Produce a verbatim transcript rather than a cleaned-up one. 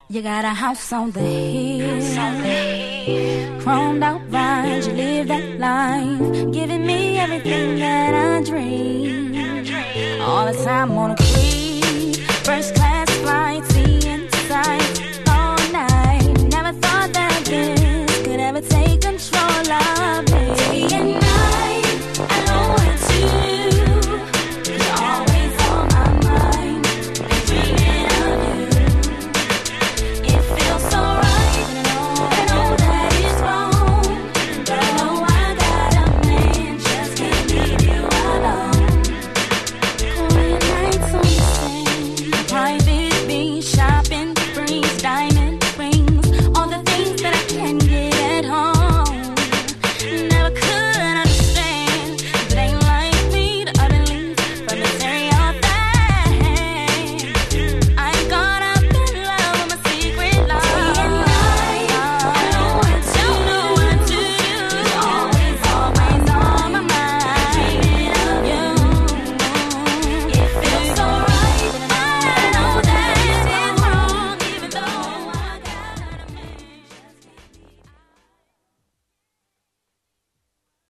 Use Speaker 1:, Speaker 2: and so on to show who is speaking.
Speaker 1: You got a house on the hill, chromed out vines, you live that life, giving me everything that I dream. All the time on a creep, first class.